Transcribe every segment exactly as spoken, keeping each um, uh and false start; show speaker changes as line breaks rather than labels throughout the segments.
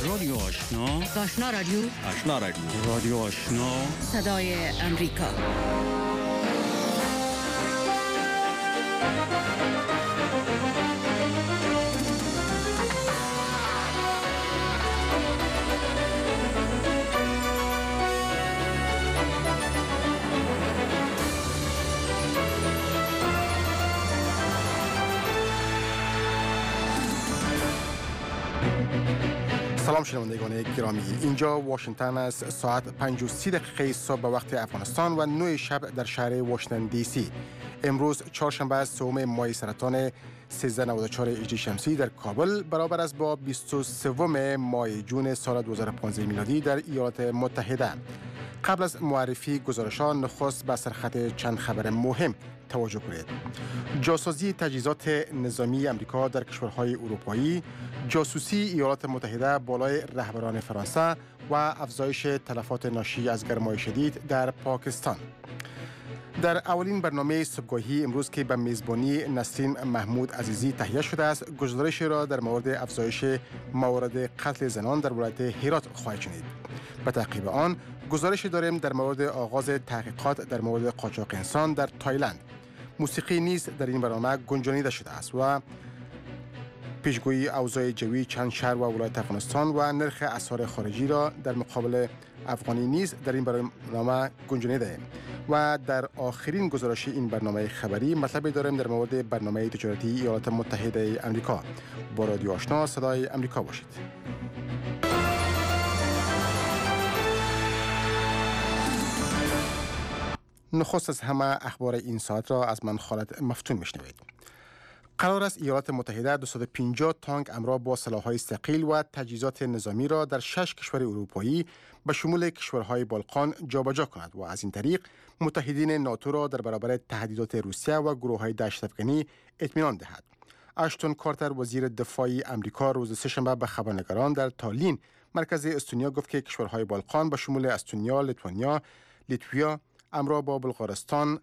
رادیو آشنا،
آشنا رادیو،
آشنا رادیو، رادیو آشنا،
صدای امریکا.
سلام شنوندگان گرامی، اینجا واشنگتن است. ساعت پنج و سی دقیقه صبح به وقت افغانستان و نه شب در شهر واشنگتن دی سی. امروز چهارشنبه سوم ماه سرطان سیزده نود و چهار هجری شمسی در کابل برابر است با بیست و سوم ماه جون سال دو هزار و پانزده میلادی در ایالات متحده. قبل از معرفی گزارشان نخست به سرخط چند خبر مهم توجه کنید. جاسازی تجهیزات نظامی امریکا در کشورهای اروپایی، جاسوسی ایالات متحده بالای رهبران فرانسه و افزایش تلفات ناشی از گرمای شدید در پاکستان. در اولین برنامه صبحگاهی امروز که به میزبانی نسرین محمود عزیزی تهیه شده است، گزارش را در مورد افزایش موارد قتل زنان در ولایت هرات خواهید شنید. به تعقیب آن گزارش داریم در مورد آغاز تحقیقات در مورد قاچاق انسان در تایلند. موسیقی نیز در این برنامه گنجانیده شده است و پیشگویی اوضاع جوی چند شهر و ولایت افغانستان و نرخ اسعار خارجی را در مقابل افغانی نیز در این برنامه گنجانیده ایم. و در آخرین گزارش این برنامه خبری مطلبی داریم در مورد برنامه تجارتی ایالات متحده آمریکا. با رادیو آشنا صدای آمریکا باشید. نخست از همه اخبار این ساعت را از من خالد مفتون میشنوید. قرار است ایالات متحده دویست و پنجاه تانک همراه با سلاح‌های ثقیل و تجهیزات نظامی را در شش کشور اروپایی به شمول کشورهای بالکان جابجا کند و از این طریق متحدین ناتو را در برابر تهدیدات روسیه و گروه‌های دهشت‌افکنی اطمینان دهد. اشتون کارتر وزیر دفاع آمریکا روز سه‌شنبه به خبرنگاران در تالین مرکز استونیا گفت که کشورهای بالکان به شمول استونیا، لیتوانیا، لیتویا همراه با بلغارستان،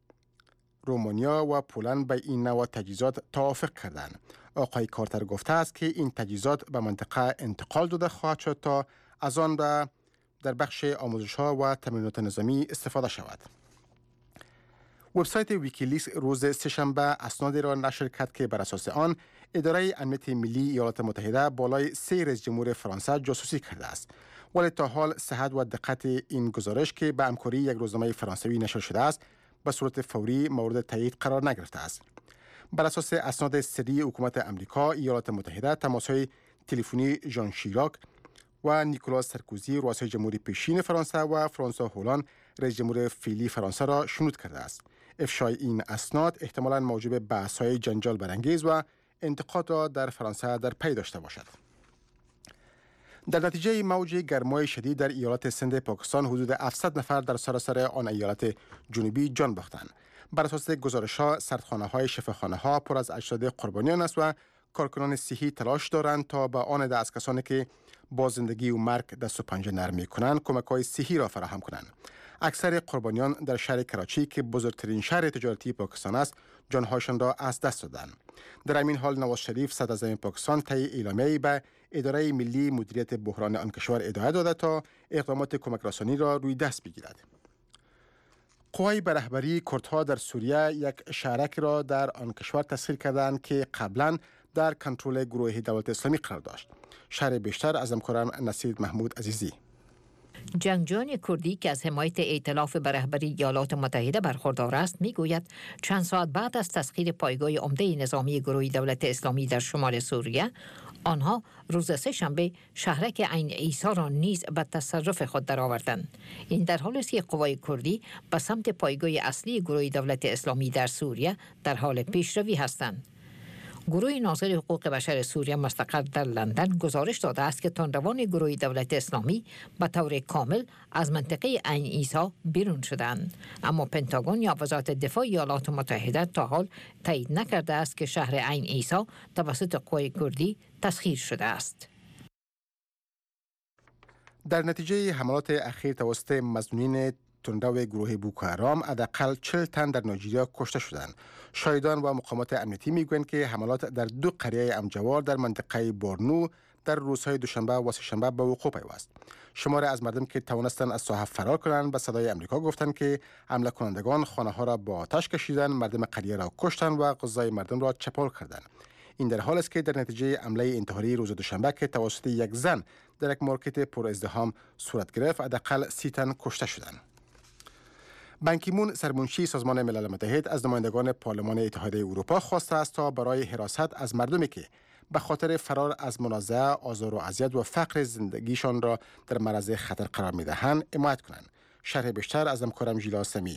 رومانیا و پولند به این نوع تجهیزات توافق کردند. آقای کارتر گفته است که این تجهیزات به منطقه انتقال داده خواهد شد تا از آن را در بخش آموزش‌ها و تمرینات نظامی استفاده شود. وبسایت ویکیلیکس روز سه‌شنبه اسنادی را نشر کرد که بر اساس آن اداره امنیت ملی ایالات متحده بالای سه رئیس جمهور فرانسه جاسوسی کرده است. ولی تا حال صحت و دقت این گزارش که به همکاری یک روزنامه فرانسوی نشر شده است به صورت فوری مورد تایید قرار نگرفته است. بر اساس اسناد سری حکومت آمریکا، ایالات متحده تماس‌های تلفنی ژان شیراک و نیکولاس سارکوزی رؤسای جمهوری پیشین فرانسه و فرانسوا هولاند رئیس جمهور فعلی فرانسه را شنود کرده است. افشای این اسناد احتمالاً موجب بحث‌های جنجال برانگیز و انتقاد را در فرانسه در پی داشته باشد. در نتیجه موج گرمای شدید در ایالات سند پاکستان حدود هفتصد نفر در سراسر آن ایالات جنوبی جان باختند. بر اساس گزارش‌ها سردخانه‌های شفاخانه‌ها پر از اجساد قربانیان است و کارکنان صحی تلاش دارند تا به آن ده از کسانی که با زندگی و مرگ دست و پنجه نرم می‌کنند کمک‌های صحی را فراهم کنند. اکثر قربانیان در شهر کراچی که بزرگترین شهر تجارتی پاکستان است جانهاشان را از دست دادند. در همین حال نواز شریف صدراعظم پاکستان طی اعلامیه‌ای به اداره ملی مدیریت بحران آن کشور ادعا داده تا اقدامات کمک‌رسانی را روی دست بگیرد. قوای به رهبری کردها در سوریه یک شهرک را در آن کشور تسخیر کردند که قبلا در کنترل گروه دولت اسلامی قرار داشت. شرح بیشتر از همکارم نصیر محمود عزیزی.
جنگجویان کردی که از حمایت ائتلاف به رهبری ایالات متحده برخوردار است میگوید چند ساعت بعد از تسخیر پایگاه عمده نظامی گروه دولت اسلامی در شمال سوریه آنها روز سه‌شنبه شهرک عین عیسی را نیز به تصرف خود درآوردند. این در حالی است که قوای کردی به سمت پایگاه اصلی گروه دولت اسلامی در سوریه در حال پیشروی هستند. گروه ناظر حقوق بشر سوریه مستقر در لندن گزارش داده است که تندروان گروه دولت اسلامی به طور کامل از منطقه عین عیسی بیرون شدند، اما پنتاگون یا وزارت دفاع ایالات متحده تا حال تایید نکرده است که شهر عین عیسی توسط قوای کردی تسخیر شده است.
در نتیجه حملات اخیر توسط مظنونین تندرو گروه بوکو حرام حداقل چهل تن در نایجریا کشته شدند. شاهدان و مقامات امنیتی میگویند که حملات در دو قریه امجوار در منطقه بورنو در روزهای دوشنبه و سه‌شنبه به وقوع پیوست. شماری از مردم که توانستند از ساحه فرار کنند به صدای آمریکا گفتند که حمله کنندگان خانه ها را با آتش کشیدند، مردم قریه را کشتند و غذای مردم را چپاول کردند. این در حالی است که در نتیجه حمله انتحاری روز دوشنبه که توسط یک زن در یک مارکت پر ازدحام صورت گرفت، حداقل سی تن کشته شدند. بان کی مون سرمنشی سازمان ملل متحد از نمایندگان پارلمان اتحادیه اروپا خواسته است تا برای حراست از مردمی که به خاطر فرار از منازعه، آزار و اذیت و فقر زندگیشان را در معرض خطر قرار می‌دهند حمایت کنند. شرح بیشتر از همکارم ژیلا سمی.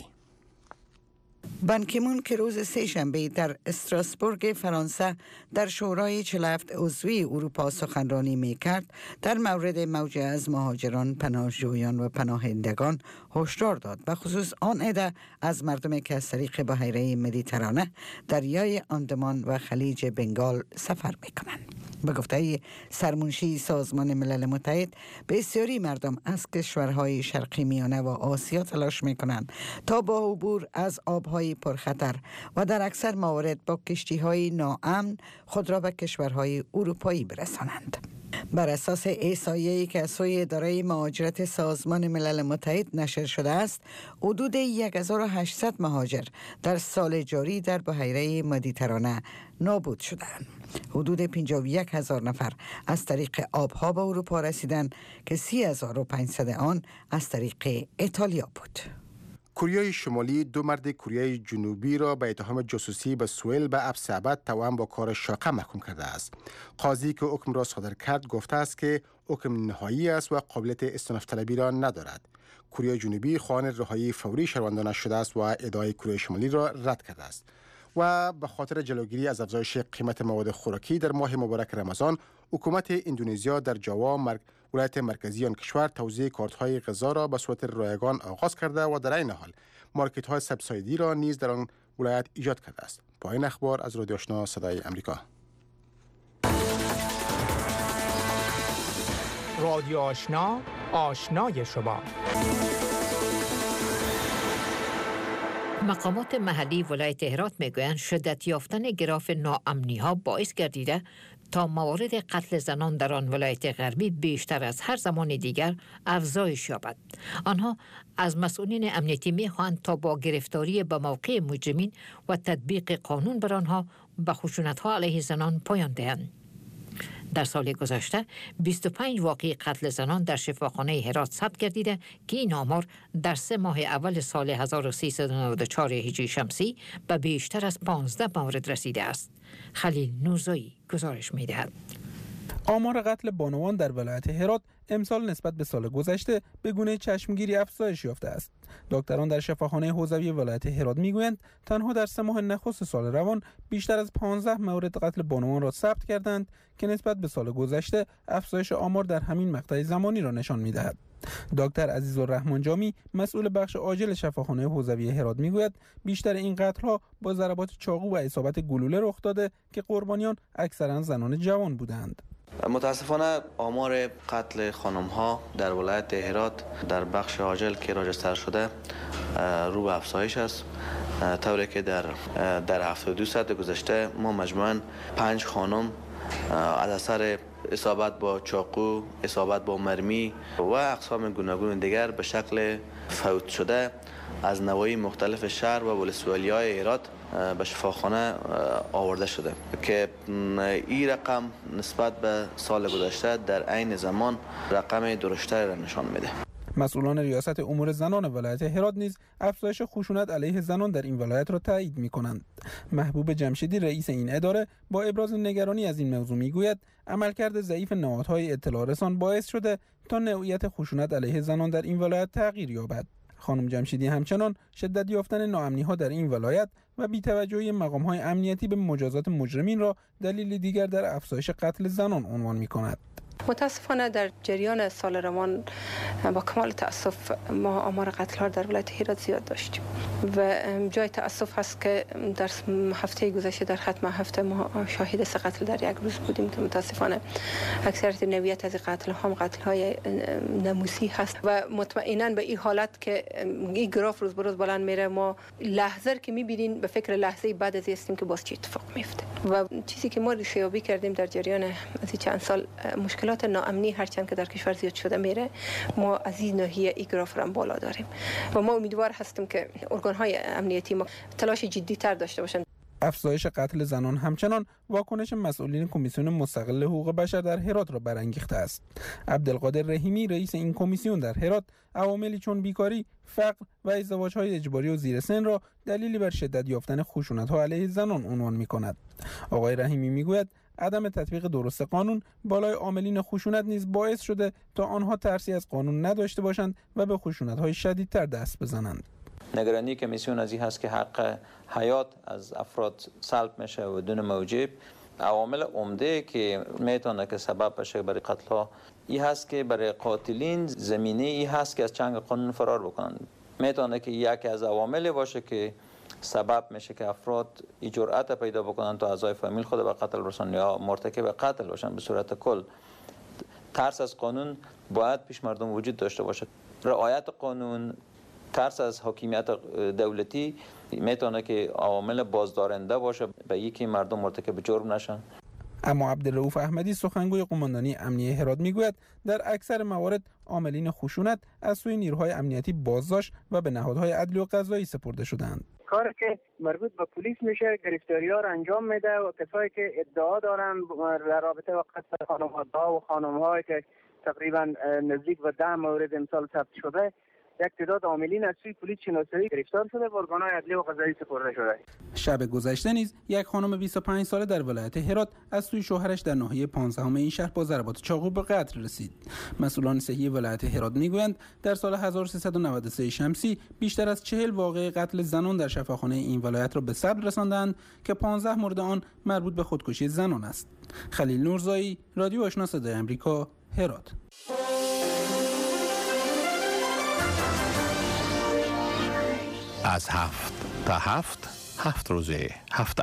بان کی مون که روز سه‌شنبه در استراسبورگ فرانسه در شورای چهل و هفت عضوی اروپا سخنرانی می‌کرد، در مورد موج از مهاجران، پناهجویان و پناهندگان هشدار داد، به خصوص آن عده از مردمی که از طریق بحیره مدیترانه، دریای آندمان و خلیج بنگال سفر می‌کنند. به گفته سرمنشی سازمان ملل متحد، بسیاری مردم از کشورهای شرقی میانه و آسیا تلاش می‌کنند تا با عبور از آب‌های پرخطر و در اکثر موارد با کشتی‌های ناامن خود را به کشورهای اروپایی برسانند. بر اساس احصایه‌ای که از سوی اداره مهاجرت سازمان ملل متحد نشر شده است، حدود هزار و هشتصد مهاجر در سال جاری در بحیره مدیترانه نابود شدند. حدود پنجاه و یک هزار نفر از طریق آبها به اروپا رسیدند که سی هزار و پانصد آن از طریق ایتالیا بود.
کره شمالی دو مرد کره جنوبی را به اتهام جاسوسی به سوئیل به حبس ابد توأم با کار شاقه محکوم کرده است. قاضی که حکم را صادر کرد گفته است که حکم نهایی است و قابلیت استئناف طلبی را ندارد. کره جنوبی خواهان رهایی فوری شهروندانش شده است و ادعای کره شمالی را رد کرده است. و به خاطر جلوگیری از افزایش قیمت مواد خوراکی در ماه مبارک رمضان، حکومت اندونزیا در جاوا مرگ ولایت مرکزی آن کشور توزیع کارت‌های غذا را به صورت رایگان آغاز کرده و در این حال مارکت‌های سبسایدی را نیز در آن ولایت ایجاد کرده است. پایان اخبار از رادیو آشنا صدای آمریکا.
رادیو آشنا، آشنای شما.
مقامات محلی ولایت هرات میگویند شدت یافتن گراف ناامنی ها باعث گردیده تا موارد قتل زنان در آن ولایت غربی بیشتر از هر زمان دیگر افزایش یابد. آنها از مسئولین امنیتی میخواهند تا با گرفتاری به موقع مجرمین و تطبیق قانون بر آنها به خشونت‌ها علیه زنان پایان دهند. در سال گذشته بیست و پنج واقعه قتل زنان در شفاخانه هرات ثبت گردیده که این آمار در سه ماه اول سال هزار و سیصد و نود و چهار هجری شمسی به بیشتر از پانزده مورد رسیده است. خلیل نورزایی گزارش می‌دهد.
آمار قتل بانوان در ولایت هرات امسال نسبت به سال گذشته به گونه چشمگیری افزایش یافته است. دکتران در شفاخانه حوزوی ولایت هرات میگویند تنها در سه ماه نخست سال روان بیشتر از پانزده مورد قتل بانوان را ثبت کردند که نسبت به سال گذشته افزایش آمار در همین مقطع زمانی را نشان می‌دهد. دکتر عزیزالرحمن جامی مسئول بخش عاجل شفاخانه حوزوی هرات میگوید بیشتر این قتل‌ها با ضربات چاقو و اصابت گلوله رخ داده که قربانیان اکثرا زنان جوان بودند.
متاسفانه آمار قتل خانم‌ها در ولایت هرات در بخش عاجل که راجستر شده رو به افزایش است، طوری که در در هفتاد و دو ساعت گذشته ما مجموعاً پنج خانم از اثر اصابت با چاقو، اصابت با مرمی و اقسام گوناگون دیگر به شکل فوت شده از نواحی مختلف شهر و ولسوالی‌های هرات به شفاخانه آورده شده که این رقم نسبت به سال گذشته در عین زمان رقم درشتری را نشان میده.
مسئولان ریاست امور زنان ولایت هرات نیز افزایش خشونت علیه زنان در این ولایت را تایید می‌کنند. محبوب جمشیدی رئیس این اداره با ابراز نگرانی از این موضوع میگوید عملکرد ضعیف نهادهای اطلاع رسان باعث شده تا نوعیت خشونت علیه زنان در این ولایت تغییر یابد. خانم جمشیدی همچنان شدت یافتن ناامنی‌ها در این ولایت و بی‌توجهی مقام‌های امنیتی به مجازات مجرمین را دلیل دیگر در افزایش قتل زنان عنوان می‌کند.
متاسفانه در جریان سال روان با کمال تأسف ما آمار قتل ها در ولایت هرات زیاد داشتیم و جای تأسف هست که در هفته گذشته در ختم هفته ما شاهد سه قتل در یک روز بودیم که متاسفانه اکثریت نوعیت از قتل ها قتل های ناموسی هست و مطمئنا به این حالت که این گراف روز به روز بلند میره ما لحظه که میبینین به فکر لحظه بعد از هستیم که باز چی اتفاق میفته و چیزی که ما ریشه‌یابی کردیم در جریان از چند سال مشکلات ناامنی هرچند که در کشور زیاد شده میره ما از این ناحیه این گراف را بالا داریم و ما امیدوار هستیم که ارگان‌های امنیتی ما تلاش جدی‌تر داشته باشند.
افزایش قتل زنان همچنان واکنش مسئولین کمیسیون مستقل حقوق بشر در هرات را برانگیخته است. عبدالقادر رحیمی رئیس این کمیسیون در هرات عواملی چون بیکاری، فقر و ازدواج‌های اجباری و زیر سن را دلیلی بر شدت یافتن خشونت‌ها علیه زنان عنوان می‌کند. آقای رحیمی می‌گوید عدم تطبیق درست قانون بالای عاملین خشونت نیز باعث شده تا آنها ترسی از قانون نداشته باشند و به خشونت‌های شدیدتر دست بزنند.
نگرانی کمیسیون از این هست که حق حیات از افراد سلب میشه و بدون موجب. عوامل عمده که میتونه که سبب بشه برای قتل ها این هست که برای قاتلین زمینه این هست که از چنگ قانون فرار بکنن. میتونه که یکی از عوامل باشه که سبب میشه که افراد این جرأت پیدا بکنن تا اعضای فامیل خود به قتل برسن یا مرتکب قتل باشن. به صورت کل ترس از قانون باید پیش مردم وجود داشته باشه. رعایت قانون، ترس از حاکمیت دولتی میتونه که عامل بازدارنده باشه به یکی مردم مرتکب جرم نشن.
اما عبدالرؤوف احمدی سخنگوی قماندانی امنیه هرات میگوید در اکثر موارد عاملین خشونت از سوی نیروهای امنیتی بازداشت و به نهادهای عدلی و قضایی سپرده شدند.
کاری که مربوط به پلیس میشه گرفتاری‌ها را انجام میده و کسایی که ادعا دارن در رابطه با قتل خانم‌ها و خانم‌هایی که تقریبا نزدیک به ده مورد امسال ثبت شده یک تعداد عاملین از سوی پلیس شناسایی گرفتار شده و ارگان‌های عدلی و قضایی سپرده شده.
شب گذشته نیز یک خانم بیست و پنج ساله در ولایت هرات از سوی شوهرش در ناحیه پانزدهم این شهر با ضربات چاقو به قتل رسید. مسئولان صحی ولایت هرات میگویند در سال هزار و سیصد و نود و سه شمسی بیشتر از چهل واقعه قتل زنان در شفاخانه این ولایت را به ثبت رساندند که پانزده مورد آن مربوط به خودکشی زنان است. خلیل نورزایی، رادیو آشنا صدای آمریکا، هرات.
از هفت تا هفت هفت روزه هفته.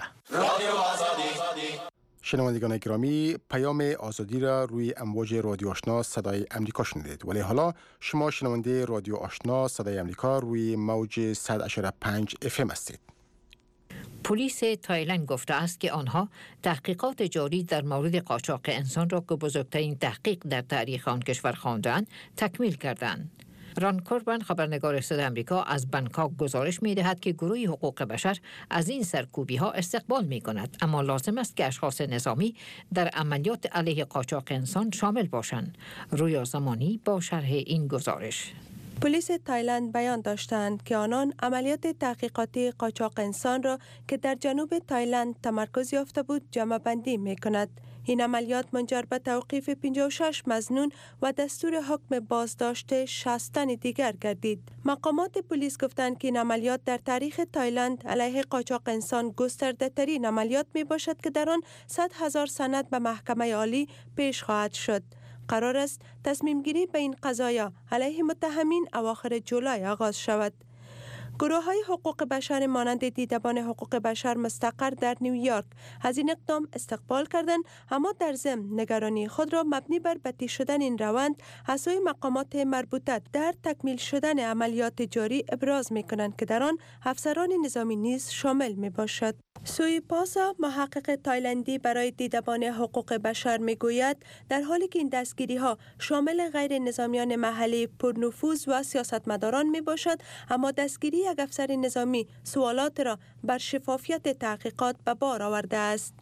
شنوندگان گرامی، پیام آزادی را روی امواج رادیو آشنا صدای امریکا شنیدید، ولی حالا شما شنونده رادیو آشنا صدای امریکا روی موج صد و پنج اف ام هستید.
پلیس تایلند گفته است که آنها تحقیقات جاری در مورد قاچاق انسان را که بزرگترین تحقیق در تاریخ آن کشور خواندند تکمیل کردند. ران کوربن خبرنگار صدای آمریکا از بانکوک گزارش می دهد که گروه حقوق بشر از این سرکوبی ها استقبال می کند، اما لازم است که اشخاص نظامی در عملیات علیه قاچاق انسان شامل باشند. رویا زمانی با شرح این گزارش.
پلیس تایلند بیان داشتند که آنان عملیات تحقیقاتی قاچاق انسان را که در جنوب تایلند تمرکز یافته بود جمع بندی می کند. این عملیات منجر به توقیف پنجاه و شش مظنون و دستور حکم بازداشت شصت تن دیگر گردید. مقامات پلیس گفتند که این عملیات در تاریخ تایلند علیه قاچاق انسان گسترده ترین عملیات می باشد که در آن صد هزار سند به محکمه عالی پیش خواهد شد. قرار است تصمیم گیری به این قضایا علیه متهمین اواخر جولای آغاز شود. گروه های حقوق بشر مانند دیدبان حقوق بشر مستقر در نیویورک از این اقدام استقبال کردند، اما در ضمن نگرانی خود را مبنی بر بدی شدن این روند از سوی مقامات مربوطه در تکمیل شدن عملیات جاری ابراز می کنند که در آن افسران نظامی نیز شامل می باشد. سوی پاسا محقق تایلندی برای دیدبان حقوق بشر می گوید در حالی که این دستگیری ها شامل غیر نظامیان محلی پرنفوذ و سیاستمداران می باشد، اما دستگیری یک افسر نظامی سوالات را بر شفافیت تحقیقات به بار آورده است.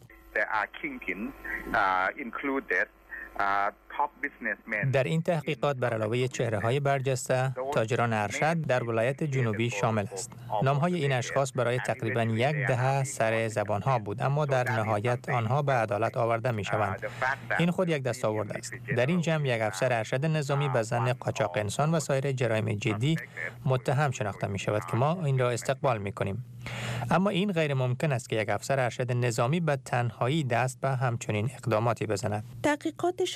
در این تحقیقات بر علاوه چهره‌های برجسته، تاجران ارشد در ولایت جنوبی شامل است. نام‌های این اشخاص برای تقریباً یک دهه سر زبان‌ها بود، اما در نهایت آنها به عدالت آورده می‌شوند. این خود یک دستاورد است. در این جمع یک افسر ارشد نظامی به ظن قاچاق انسان و سایر جرایم جدی متهم شناخته می‌شود که ما این را استقبال می‌کنیم. اما این غیر ممکن است که یک افسر ارشد نظامی به تنهایی دست به همچنین اقداماتی بزند.
تحقیقات شدید به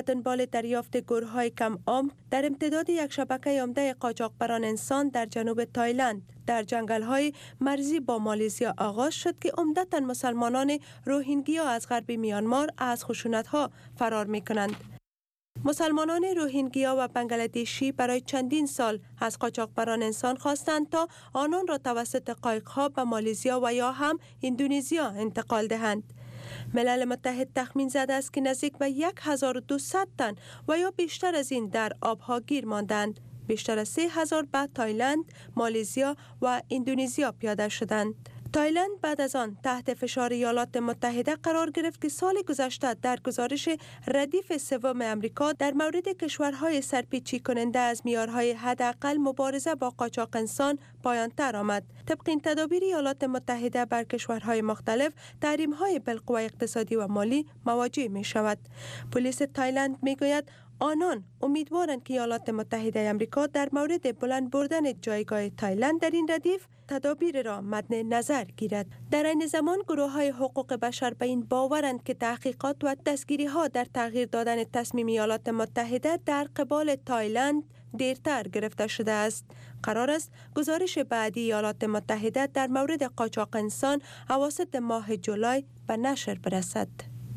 دنبال دریافت گورهای کم عمق در امتداد یک شبکه عمده قاچاقبران انسان در جنوب تایلند در جنگل‌های مرزی با مالزیا آغاز شد که عمدتاً مسلمانان روهینگیا از غرب میانمار از خشونت‌ها فرار می‌کنند. مسلمانان روهینگیا و بنگلادشی برای چندین سال از قاچاقبران انسان خواستند تا آنان را توسط قایق‌ها به مالزیا و یا هم اندونزیا انتقال دهند. ملل متحد تخمین زده است که نزدیک به هزار و دویست تن و یا بیشتر از این در آبها گیر ماندند. بیشتر از سه هزار به تایلند، مالزیا و اندونزیا پیاده شدند. تایلند بعد از آن تحت فشار ایالات متحده قرار گرفت که سال گذشته در گزارش ردیف سوم امریکا در مورد کشورهای سرپیچی کننده از معیارهای حداقل مبارزه با قاچاق انسان پایان‌تر آمد. طبق این تدابیر ایالات متحده بر کشورهای مختلف تحریم‌های بالقوه اقتصادی و مالی مواجه می شود. پلیس تایلند می گوید آنان امیدوارند که ایالات متحده آمریکا در مورد بلند بردن جایگاه تایلند در این ردیف تدابیر را مد نظر گیرد. در این زمان گروه‌های حقوق بشر به این باورند که تحقیقات و دستگیری‌ها در تغییر دادن تصمیم ایالات متحده در قبال تایلند دیرتر گرفته شده است. قرار است گزارش بعدی ایالات متحده در مورد قاچاق انسان اواسط ماه جولای به نشر برسد.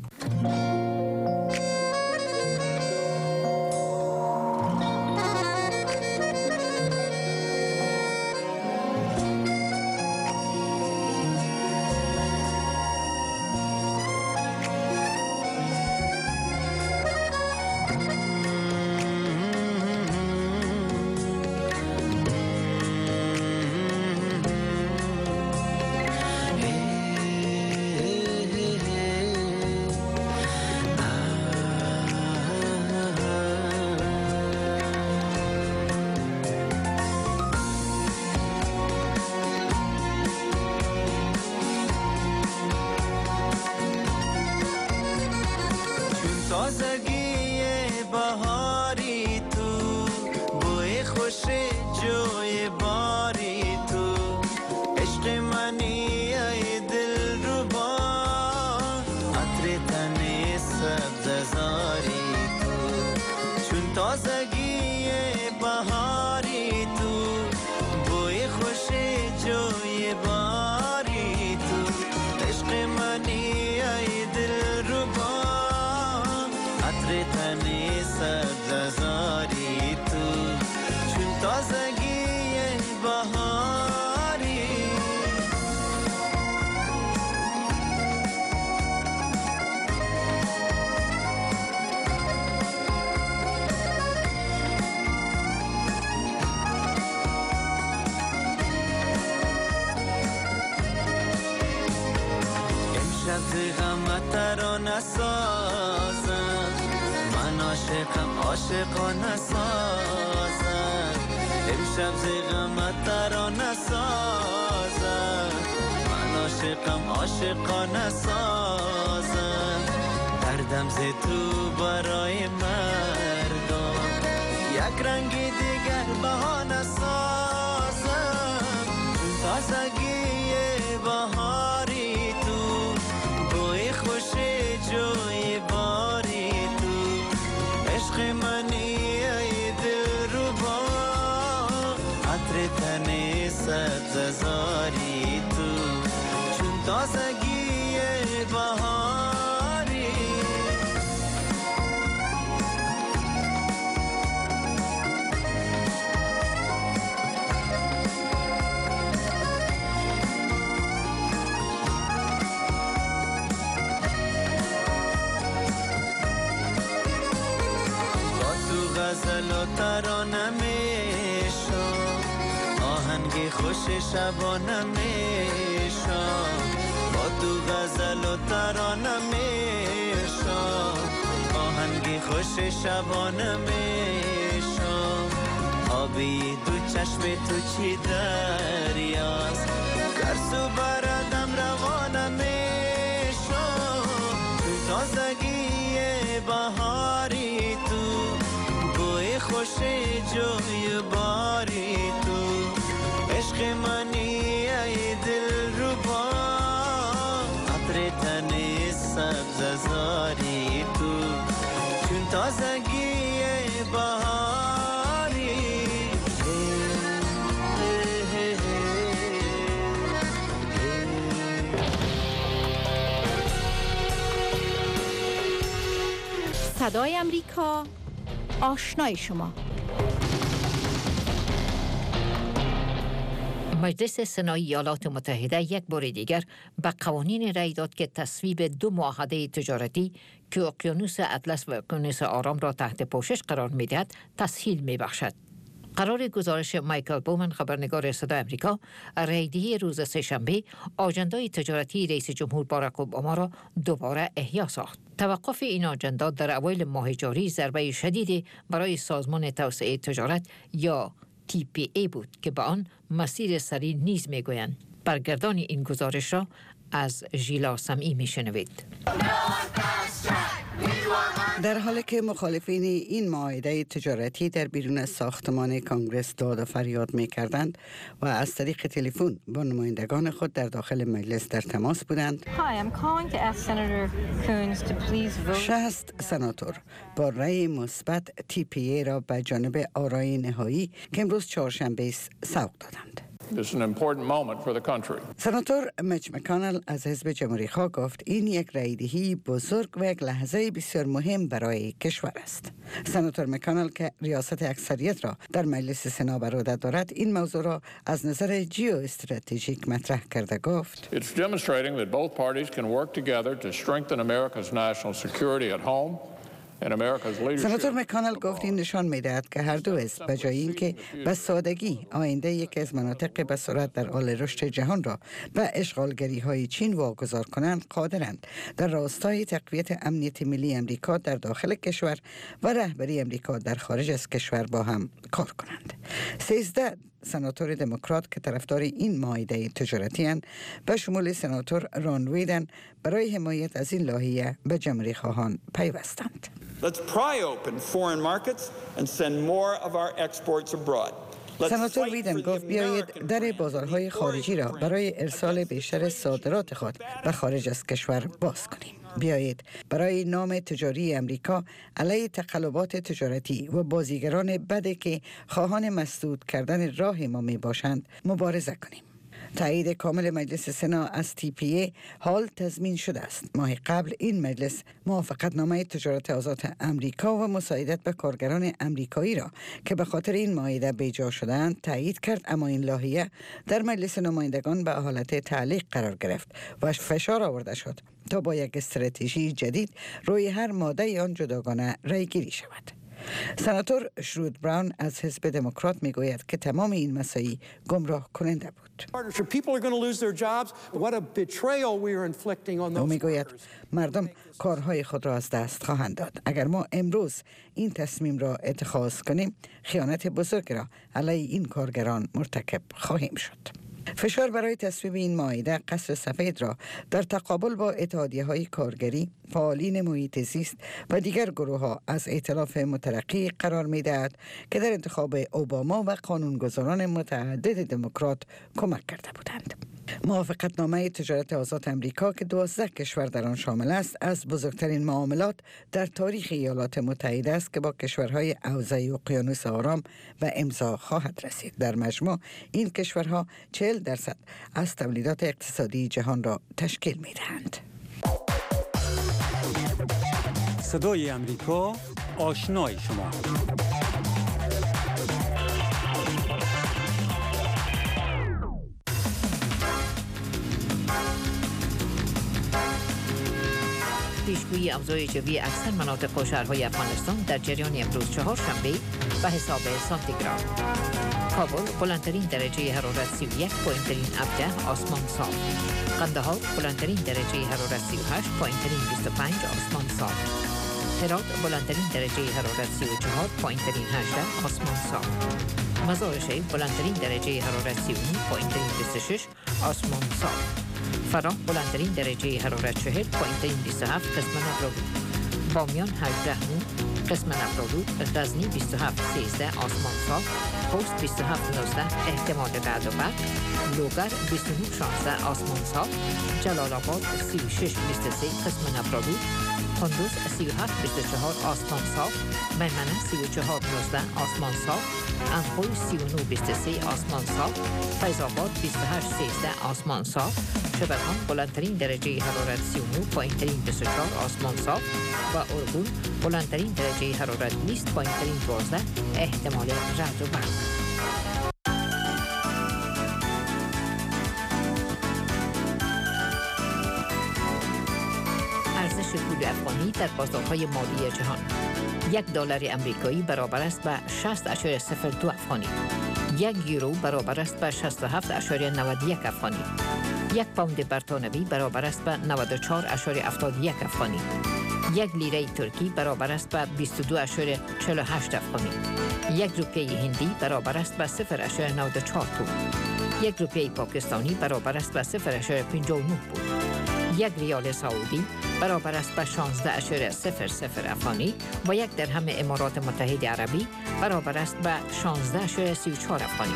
عاشقانه سازم امشب زیغمت ترانه سازم من عاشقم عاشقانه سازم دردم ز تو برای مردم یک رنگی دیگر بهانه سازم تازگی بهاری تو بوی خوش جوی باری عشق منی ای دلربا عطر تن سبززاری تو چون تازگی بهاری غزل و ترانه میشم آهنگ خوش شبانه میشم با تو غزل و ترانه میشم آهنگ خوش شبانه میشم آبی دو چشم تو چی دریاست گرسو بردم روانه میشم تو تازگی بهاری تو خوش جوی باری تو عشق منی ای دلربا عطر تن سبززاری تو چون تازه
صدای امریکا، آشنای شما.
مجلس سنای ایالات متحده یک بار دیگر به قوانین رأی داد که تصویب دو معاهده تجارتی که اقیانوس اطلس و اقیانوس آرام را تحت پوشش قرار می‌دهد تسهیل می‌بخشد. قرار گزارش مایکل بومن، خبرنگار صدای امریکا، رأی‌دهی روز سه‌شنبه آژندای تجارتی رئیس جمهور باراک اوباما را دوباره احیا ساخت. توقف این آژندا در اوایل ماه جاری ضربه شدیدی برای سازمان توسعه تجارت یا تی پی ای بود که به آن مسیر سری نیز میگویند. برگردان این گزارش را از ژیلا سمعی میشنوید.
در حالی که مخالفین این معاهده تجارتی در بیرون از ساختمان کانگرس داد و فریاد می‌کردند و از طریق تلفن با نمایندگان خود در داخل مجلس در تماس بودند، شصت سناتور با رأی مثبت تی پی ای را به جانب آرای نهایی که امروز چهارشنبه سوق دادند.
It's an important moment for the country.
سناتور میچ مکانل از حزب جمهوری خواه گفت این یک رأی‌دهی بزرگ و یک لحظه بسیار مهم برای کشور است. سناتور مکانل که ریاست اکثریت را در مجلس سنا بر عهده دارد این موضوع را از نظر جیو استراتژیک مطرح کرده گفت
It's demonstrating that both parties can work together to strengthen America's national security at home.
سناتور مکانل گفت این نشان می‌دهد که هر دو حزب به جای اینکه به سادگی آینده یکی از مناطق به سرعت در حال رشد جهان را به اشغالگری‌های چین واگذار کنند، قادرند در راستای تقویت امنیت ملی امریکا در داخل کشور و رهبری امریکا در خارج از کشور با هم کار کنند. سیزده سناتور دموکرات که طرفدار این معاهده تجارتی اند به شمول سناتور ران ویدن برای حمایت از این لایحه به جمهوری خواهان پیوستند.
Let's pry open foreign markets and send more of our exports abroad.
سناتور ویدن گفت بیایید در بازارهای خارجی را برای ارسال بیشتر صادرات خود به خارج از کشور باز کنیم. بیایید برای نام تجاری امریکا علیه تقلبات تجارتی و بازیگران بدی که خواهان مسدود کردن راه ما می باشند مبارزه کنیم. تایید کامل مجلس سنا از تی پی ای حال تضمین شده است. ماه قبل این مجلس موافقتنامه تجارت آزاد امریکا و مساعدت به کارگران امریکایی را که به خاطر این معاهده بیجا شدند تایید کرد، اما این لایحه در مجلس نمایندگان به حالت تعلیق قرار گرفت و فشار آورده شد تا با یک استراتژی جدید روی هر ماده آن جداگانه رای گیری شود. سناتور شرود براون از حزب دموکرات میگوید که تمام این مسائل گمراه کننده بود. او میگوید مردم کارهای خود را از دست خواهند داد. اگر ما امروز این تصمیم را اتخاذ کنیم خیانت بزرگ را علیه این کارگران مرتکب خواهیم شد. فشار برای تصویب این معاهده قصر سفید را در تقابل با اتحادیه‌های کارگری، فعالین محیط زیست و دیگر گروه‌ها از ائتلاف مترقی قرار می‌دهد که در انتخاب اوباما و قانونگذاران متعدد دموکرات کمک کرده بودند. موافقتنامه تجارت آزاد امریکا که دوازده کشور در آن شامل است از بزرگترین معاملات در تاریخ ایالات متحده است که با کشورهای حوزه اقیانوس آرام و امضا خواهد رسید. در مجموع این کشورها چهل درصد از تولیدات اقتصادی جهان را تشکیل می‌دهند.
صدای امریکا، آشنای شما.
پیشگویی اوضاع جوی اکثر مناطق و شهرهای افغانستان در جریان امروز چهارشنبه به حساب سانتیگراد. کابل بلندترین درجه حرارت سی و یک، پایین‌ترین هفده، آسمان صاف. قندهار بلندترین درجه حرارت سی و هشت، پایین‌ترین بیست و پنج، آسمان صاف. هرات بلندترین درجه حرارت سی و چهار، پایین‌ترین هجده، آسمان صاف. مزار شریف بلندترین درجه حرارت سی و نه، پایین‌ترین بیست و شش، آسمان صاف. فراه بلندترین درجه حرارت چهل، پایین‌ترین بیست و هفت، قسم نبرالود. بامیان هجده، قسم نبرالود. غزنی بیست و هفت، سیزده، آسمان صاف. خوست بیست و هفت، نوزده، احتمال رعد و برق. لوگر بیست و نه، شانزده، آسمان صاف. جلال آباد سی و شش، بیست و سه، قسم نبرالود. کندوز سی و هفت بیست و چهار آسمان صاف، میمنه سی و چهار نوزده آسمان صاف، اندخوی سی و نه بیست و سه آسمان صاف، فیض آباد بیست و هشت سیزده آسمان صاف، شبرغان بلندترین درجه حرارت سی و نه، پایینترین بیست و چهار آسمان صاف و ارگون بلندترین درجه حرارت بیست، پایینترین دوازده، احتمال رعد و برق. ارزش پول افغانی در بازارهای مالی جهان: یک دلار امریکایی برابر است به شصت اشاری صفر دو افغانی. یک یورو برابر است به شصت و هفت اشاری نود و یک افغانی. یک پوند برتانوی برابر است به نود و چهار اشاری هفتاد و یک افغانی. یک لیره ترکی برابر است به بیست و دو اشاری چهل و هشت افغانی. یک روپیه هندی برابر است به صفر اشاری نود و چهار پول. یک روپیه پاکستانی برابر است به صفر اشاری پنجاه و نه پول. یک ریال سعودی برابر است به شانزده اشاری صفر صفر افغانی و یک درهم امارات متحده عربی برابر است به شانزده اشاری سی و چهار افغانی.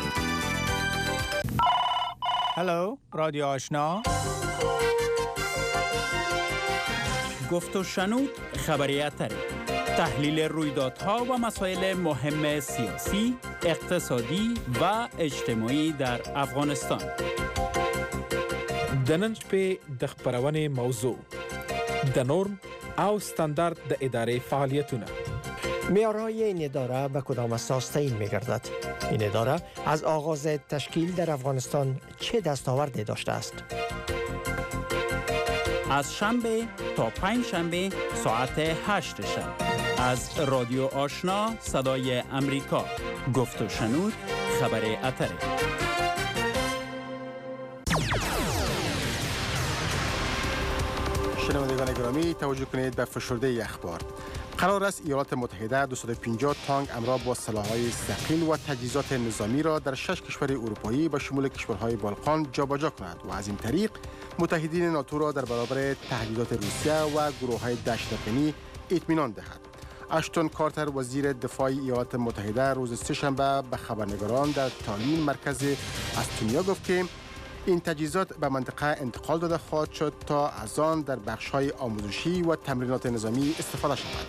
هلو، رادیو آشنا.
گفت و شنود خبری اتری، تحلیل رویدادها و مسائل مهم سیاسی، اقتصادی و اجتماعی در افغانستان.
دننج په د خبرونې موضوع د نورم او استاندارد د اداره فعالیتونه.
معیارهای این اداره به کدام اساس تعیین می‌گردد؟ این اداره از آغاز تشکیل در افغانستان چه دستاوردی داشته است؟
از شنبه تا پنج شنبه ساعت هشت شب از رادیو آشنا صدای امریکا. گفت و شنود خبر اتری.
شنوندگان گرامی، توجه کنید به فشرده اخبار. قرار است ایالات متحده دویست و پنجاه تانک همراه با سلاح‌های ثقیل و تجهیزات نظامی را در شش کشور اروپایی به شمول کشورهای بالکان جابجا کند و از این طریق متحدین ناتو را در برابر تهدیدات روسیه و گروه‌های دهشت‌افکنی اطمینان دهد. اشتون کارتر وزیر دفاع ایالات متحده روز سه‌شنبه به خبرنگاران در تالین مرکز استونیا گفت که این تجهیزات به منطقه انتقال داده خواهد شد تا از آن در بخش‌های آموزشی و تمرینات نظامی استفاده شود.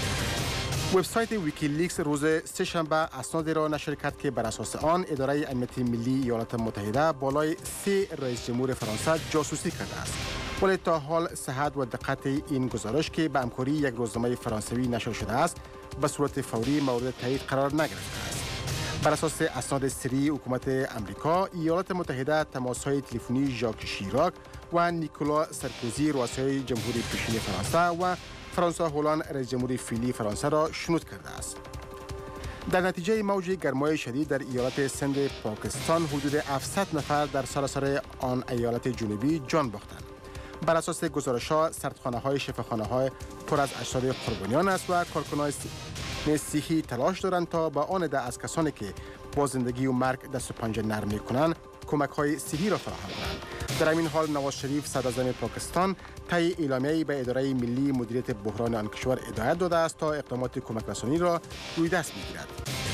وبسایت ویکیلیکس روز سه‌شنبه اسنادی را نشر کرد که بر اساس آن اداره امنیت ملی ایالات متحده بالای سه رئیس جمهور فرانسه جاسوسی کرده است. ولی تا حال صحت و دقت این گزارش که به همکاری یک روزنامه فرانسوی نشر شده است به صورت فوری مورد تایید قرار نگرفته است. بر اساس اسناد سری حکومت امریکا، ایالات متحده تماس‌های تلفنی ژاک شیراک و نیکولا سارکوزی رؤسای جمهوری پیشین فرانسه و فرانسوا هولند رئیس جمهوری فعلی فرانسه را شنود کرده است. در نتیجه موج گرمای شدید در ایالت سند پاکستان حدود هفتصد نفر در سراسر آن ایالت جنوبی جان باختند. بر اساس گزارش‌ها سردخانه‌های شفاخانه‌های پر از اجساد قربانیان است و کارکنان صحی تلاش دارند تا با آن ده از کسانی که با زندگی و مرگ دست و پنجه نرم می‌کنند کمک‌های صحی را فراهم کنند. در همین حال نواز شریف صدراعظم پاکستان طی اعلامیه‌ای به اداره ملی مدیریت بحران آن کشور هدایت داده است تا اقدامات کمک رسانی را روی دست بگیرد.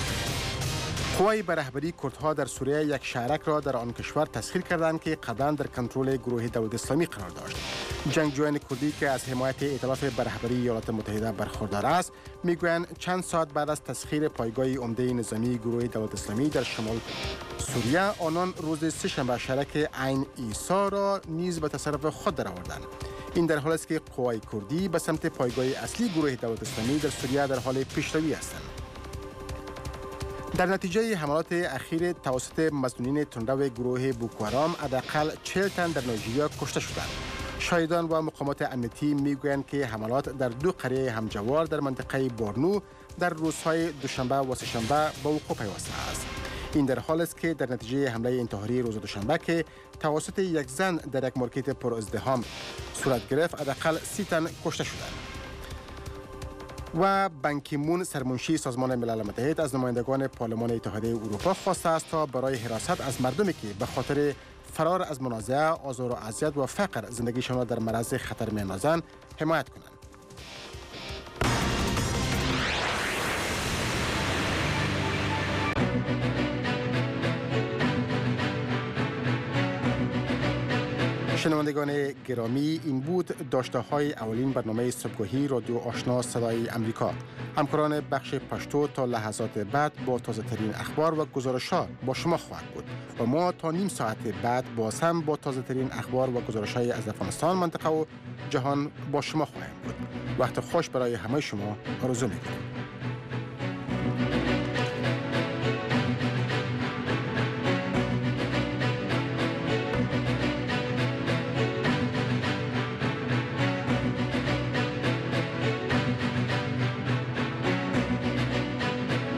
قوای به رهبری کردها در سوریه یک شهرک را در آن کشور تسخیر کردند که قبلا در کنترل گروه دولت اسلامی قرار داشت. جنگجویان کردی که از حمایت ائتلاف به رهبری ایالات متحده برخوردار است میگویند چند ساعت بعد از تسخیر پایگاه عمده نظامی گروه دولت اسلامی در شمال سوریه، آنان روز سه‌شنبه شهرک عین عیسی را نیز به تصرف خود درآوردند. این در حالی است که قوای کردی به سمت پایگاه اصلی گروه دولت اسلامی در سوریه در حال پیشروی هستند. در نتیجه حملات اخیر توسط مظنونین تندرو گروه بوکوهرام حداقل چهل تن در نایجریا کشته شدند. شاهدان و مقامات امنیتی میگویند که حملات در دو قریه همجوار در منطقه بورنو در روزهای دوشنبه و سه‌شنبه به وقوع پیوسته است. این در حالی است که در نتیجه حمله انتحاری روز دوشنبه که توسط یک زن در یک مارکت پر ازدحام صورت گرفت حداقل سی تن کشته شدند. و بانکیمون سرمنشی سازمان ملل متحد از نمایندگان پارلمان اتحادیه اروپا خواسته است تا برای حراست از مردمی که به خاطر فرار از منازعه، آزار و اذیت و فقر زندگیشان را در معرض خطر می‌اندازند حمایت کنند. شنوندگان گرامی، این بود داشته های اولین برنامه صبحگاهی رادیو آشنا صدای امریکا. همکاران بخش پشتو تا لحظات بعد با تازه ترین اخبار و گزارش ها با شما خواهد بود و ما تا نیم ساعت بعد باز هم با تازه ترین اخبار و گزارش های از افغانستان، منطقه و جهان با شما خواهیم بود. وقت خوش برای همه شما آرزو می‌کنم.